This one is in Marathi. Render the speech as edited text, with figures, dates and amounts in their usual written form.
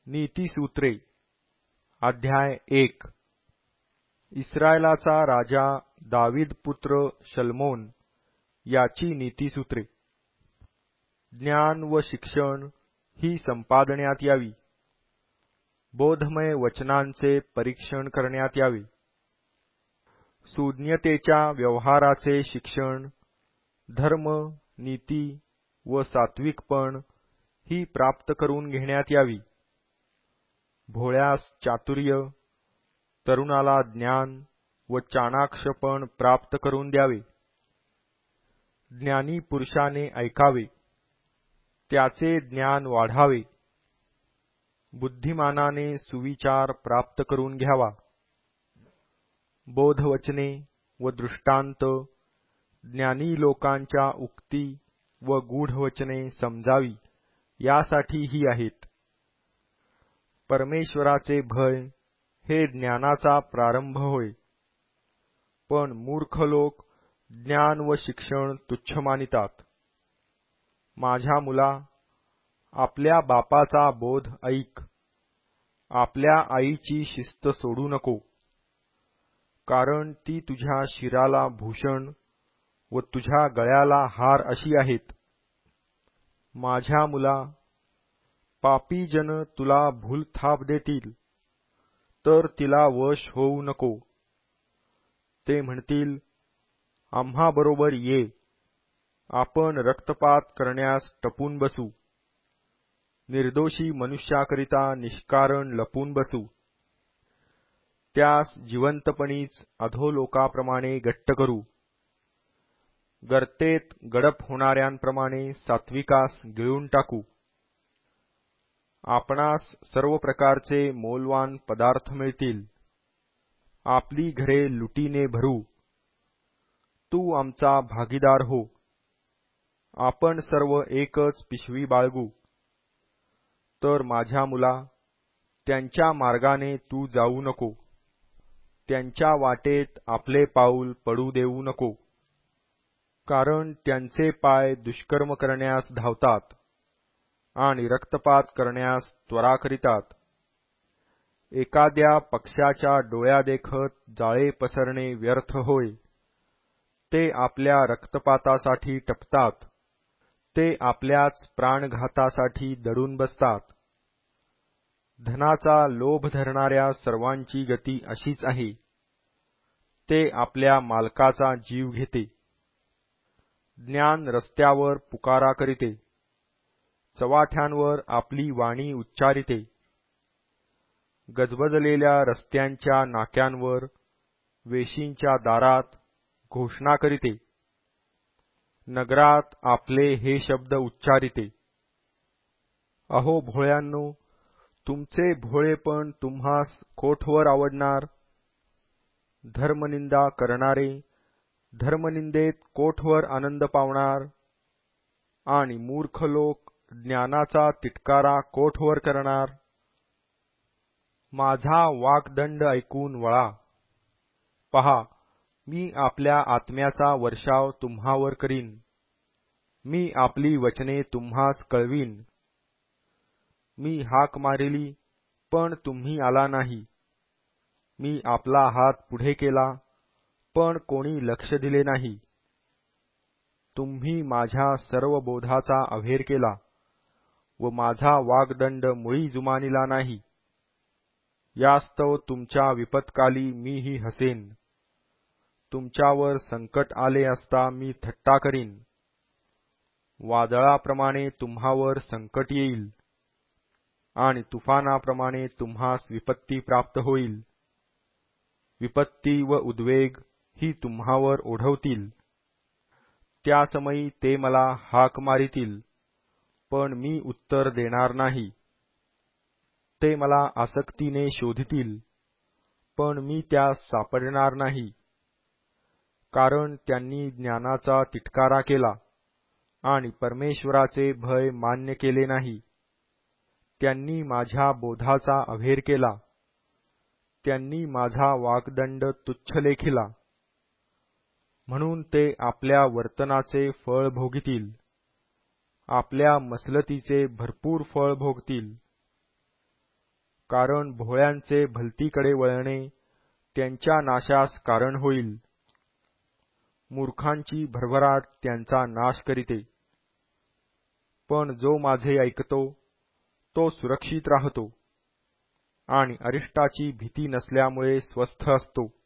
नीतिसूत्रे अध्याय 1 इस्रायलाचा राजा दावीद पुत्र शलोमोन याची नीतिसूत्रे। ज्ञान व शिक्षण ही संपादण्यात यावी, बोधमय वचनांचे परीक्षण करण्यात यावे, सुज्ञतेच्या व्यवहाराचे शिक्षण, धर्म, नीती व सात्विकपण ही प्राप्त करून घेण्यात यावी। भोळ्यास चातुर्य, तरुणाला ज्ञान व चाणाक्षपण प्राप्त करून द्यावे। ज्ञानी पुरुषाने ऐकावे, त्याचे ज्ञान वाढावे। बुद्धिमानाने सुविचार प्राप्त करून घ्यावा। बोधवचने व दृष्टांत, ज्ञानी लोकांच्या उक्ती व गूढवचने समजावी यासाठी ही आहेत। परमेश्वराचे भय हे ज्ञानाचा प्रारंभ होय, पण मूर्ख लोक ज्ञान व शिक्षण तुच्छ मानितात। माझ्या मुला, आपल्या बापाचा बोध ऐक, आपल्या आईची शिस्त सोडू नको, कारण ती तुझ्या शिराला भूषण व तुझ्या गळ्याला हार अशी आहेत। माझ्या मुला, पापी जन तुला भूलथाप देतील, तर तिला वश होऊ नको। ते म्हणतील, आम्हाबरोबर ये, आपण रक्तपात करण्यास टपून बसू, निर्दोषी मनुष्याकरिता निष्कारण लपून बसू। त्यास जिवंतपणीच अधोलोकाप्रमाणे गट्ट करू, गर्तेत गडप होणाऱ्यांप्रमाणे सात्विकास गिळून टाकू। आपणास सर्व प्रकारचे मोलवान पदार्थ मिळतील, आपली घरे लुटीने भरू। तू आमचा भागीदार हो, आपण सर्व एकच पिशवी बाळगू। तर माझ्या मुला, त्यांच्या मार्गाने तू जाऊ नको, त्यांच्या वाटेत आपले पाऊल पडू देऊ नको, कारण त्यांचे पाय दुष्कर्म करण्यास धावतात आणि रक्तपात करण्यास त्वरा करीतात। एखाद्या पक्षाच्या डोळ्यादेखत जाळे पसरणे व्यर्थ होय, ते आपल्या रक्तपातासाठी टपतात, ते आपल्याच प्राणघातासाठी दडून बसतात। धनाचा लोभ धरणाऱ्या सर्वांची गती अशीच आहे, ते आपल्या मालकाचा जीव घेते। ज्ञान रस्त्यावर पुकारा करीते, चव्हाट्यांवर आपली वाणी उच्चारिते, गजबजलेल्या रस्त्यांच्या नाक्यांवर, वेशींच्या दारात घोषणा करीते, नगरात आपले हे शब्द उच्चारिते। अहो भोळ्यांनो, तुमचे भोळेपण तुम्हास कोठवर आवडणार? धर्मनिंदा करणारे धर्मनिंदेत कोठवर आनंद पावणार? आणि मूर्ख लोक ज्ञानाचा तिटकारा कोठवर करणार? माझा वाग्दंड ऐकून वळा। पहा, मी आपल्या आत्म्याचा वर्षाव तुम्हावर करीन, मी आपली वचने तुम्हास कळवीन। मी हाक मारिली, पण तुम्ही आला नाही, मी आपला हात पुढे केला, पण कोणी लक्ष दिले नाही। तुम्ही माझ्या सर्व बोधाचा अव्हेर केला व माझा वाग्दंड मुळी जुमानिला नाही। यास्तव तुमच्या विपत्काली मीही हसेन, तुमच्यावर संकट आले असता मी थट्टा करीन। वादळाप्रमाणे तुम्हावर संकट येईल आणि तुफानाप्रमाणे तुम्हास विपत्ती प्राप्त होईल। विपत्ती व उद्वेग ही तुम्हावर ओढवतील। त्या समयी ते मला हाक मारितील, पण मी उत्तर देणार नाही। ते मला आसक्तीने शोधतील, पण मी त्यास सापडणार नाही, कारण त्यांनी ज्ञानाचा तिटकारा केला आणि परमेश्वराचे भय मान्य केले नाही। त्यांनी माझ्या बोधाचा अव्हेर केला, त्यांनी माझा वाग्दंड तुच्छ लेखिला। म्हणून ते आपल्या वर्तनाचे फळ भोगतील, आपल्या मसलतीचे भरपूर फळ भोगतील। कारण भोळ्यांचे भलतीकडे वळणे त्यांच्या नाशास कारण होईल. मूर्खांची भरभराट त्यांचा नाश करीते. पण जो माझे ऐकतो तो सुरक्षित राहतो आणि अरिष्टाची भीती नसल्यामुळे स्वस्थ असतो.